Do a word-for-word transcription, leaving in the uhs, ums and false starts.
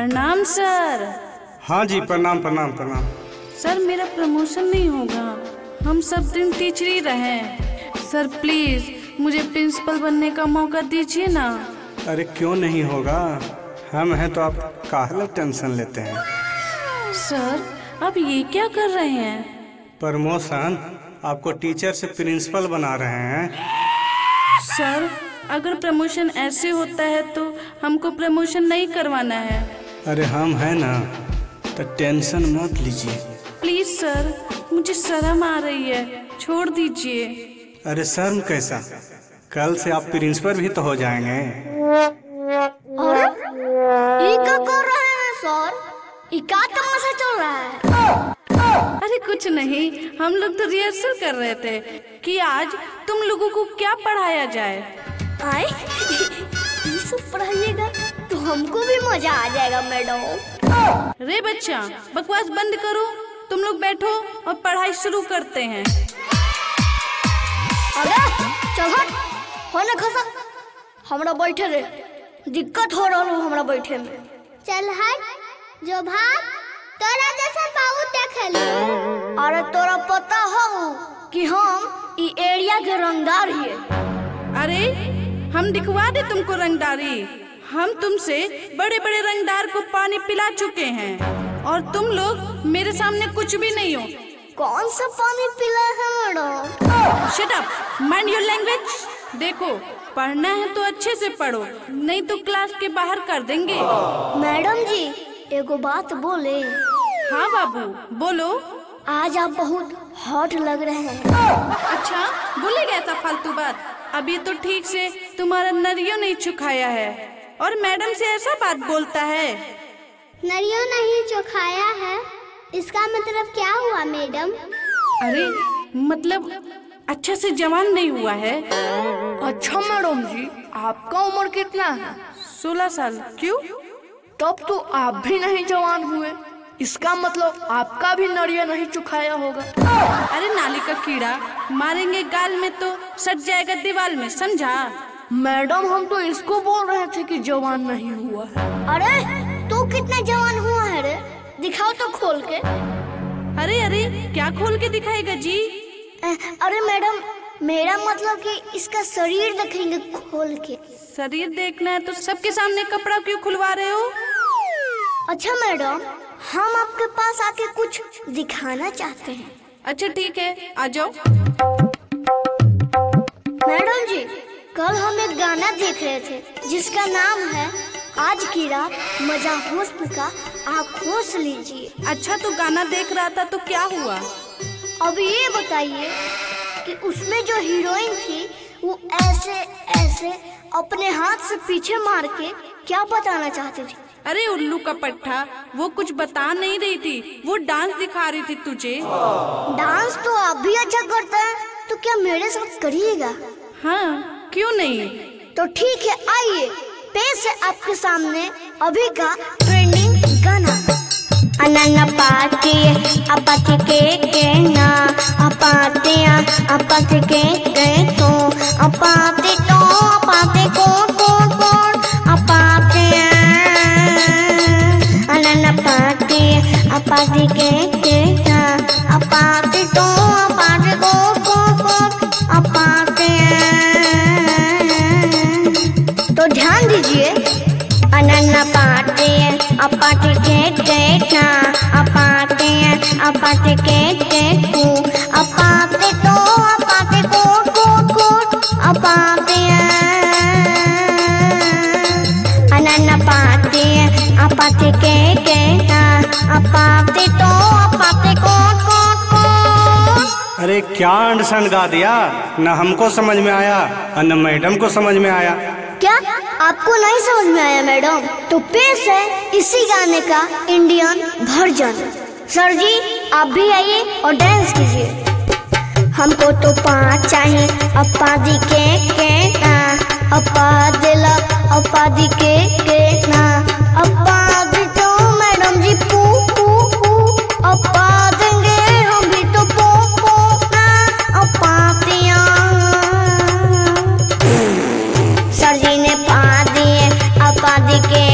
प्रणाम सर। हाँ जी, प्रणाम प्रणाम प्रणाम। सर मेरा प्रमोशन नहीं होगा, हम सब दिन टीचर ही रहे। सर प्लीज मुझे प्रिंसिपल बनने का मौका दीजिए ना। अरे क्यों नहीं होगा, हम हैं तो आप काहे टेंशन लेते हैं। सर आप ये क्या कर रहे हैं? प्रमोशन, आपको टीचर से प्रिंसिपल बना रहे हैं। सर अगर प्रमोशन ऐसे होता है तो हमको प्रमोशन नहीं करवाना है। अरे हम हैं ना, तो टेंशन मत लीजिए। प्लीज सर, मुझे शर्म आ रही है, छोड़ दीजिए। अरे शर्म कैसा, कल से आप प्रिंसिपल भी तो हो जाएंगे। अरे ये क्या कर रहे हैं सर? ये क्या तमाशा चल रहा है? अरे कुछ नहीं, हम लोग तो रिहर्सल कर रहे थे कि आज तुम लोगों को क्या पढ़ाया जाए। आए ये सब पढ़ाइएगा तो हमको भी मजा आ जाएगा मैडम। रे बच्चा, बकवास बंद करो, तुम लोग बैठो और पढ़ाई शुरू करते हैं। अरे चल हट, होने खसा हमरा बैठे रे, दिक्कत हो रहा है हमरा बैठे में। चल हट जो भाग, तोरा जैसा बहुत देखली। अरे तोरा पता हो कि हम ई एरिया के रंगदार ही। अरे हम दिखवा दे तुमको रंगदारी, हम तुमसे बड़े बड़े रंगदार को पानी पिला चुके हैं और तुम लोग मेरे सामने कुछ भी नहीं हो। कौन सा पानी पिला है madam? Shut up, mind your language. देखो पढ़ना है तो अच्छे से पढ़ो, नहीं तो क्लास के बाहर कर देंगे। मैडम जी एगो बात बोले। हाँ बाबू बोलो। आज आप बहुत हॉट लग रहे हैं। अच्छा बोलेगा ऐसा फालतू बात? अभी तो ठीक से तुम्हारा नरियो नहीं चुखाया है और मैडम से ऐसा बात बोलता है। नरियो नहीं चुखाया है, इसका मतलब क्या हुआ मैडम? अरे मतलब अच्छा से जवान नहीं हुआ है। अच्छा मैडम जी, आपका उम्र कितना है? सोलह साल। क्यों? तब तो आप भी नहीं जवान हुए, इसका मतलब आपका भी नरिया नहीं चुखाया होगा। अरे नाली का कीड़ा, मारेंगे गाल में तो सट जाएगा दीवार में, समझा? मैडम हम तो इसको बोल रहे थे कि जवान नहीं हुआ है। अरे तू कितना जवान हुआ है रे, दिखाओ तो खोल के। अरे अरे क्या खोल के दिखाएगा जी? अरे मैडम मेरा मतलब कि इसका शरीर देखेंगे खोल के। शरीर देखना है तो सबके सामने कपड़ा क्यों खुलवा रहे हो? अच्छा मैडम, हम आपके पास आके कुछ दिखाना चाहते हैं। अच्छा ठीक है, आ जाओ। मैडम जी कल हम एक गाना देख रहे थे जिसका नाम है आज की रात मजा हुस्न का, आप होश लीजिए। अच्छा तो गाना देख रहा था तो क्या हुआ? अब ये बताइए कि उसमें जो हीरोइन थी वो ऐसे ऐसे अपने हाथ से पीछे मार के क्या बताना चाहती थी? अरे उल्लू का पट्टा, वो कुछ बता नहीं रही थी, वो डांस दिखा रही थी तुझे। डांस तो आप भी अच्छा करते हैं, तो क्या मेरे साथ करिएगा? हाँ क्यों नहीं। तो ठीक है, आइए पेश है आपके सामने अभी का ट्रेंडिंग गाना। अनन्ना पाती अपाती के के ना अपाती अपाती के के तो अपाती तो अपाती को को को अपाती अनन्ना पाती अपाती के के ना अपाती तो अपाती को को को अपाती। तो ध्यान दीजिए, अनन्ना पाती अपाती के के ना अपाती अपाती के के को अपाती तो अपाती को को को अपाती अनन्ना पाती अपाती के के ना अपाती तो अपाती को को को। अरे क्या अंडसन गा दिया, न हमको समझ में आया और न मैडम को समझ में आया। क्या आपको नहीं समझ में आया मैडम? तो पेश है इसी गाने का इंडियन वर्जन। सर जी आप भी आइए और डांस कीजिए। हमको तो पाँच चाहिए अपादी के के ना अपा दिला अपादी के के ना अपादी तो मैडम जी पू पू पू अपा देंगे हम भी तो पू पू ना अपातियाँ। सर जी ने पा दिए अपादी के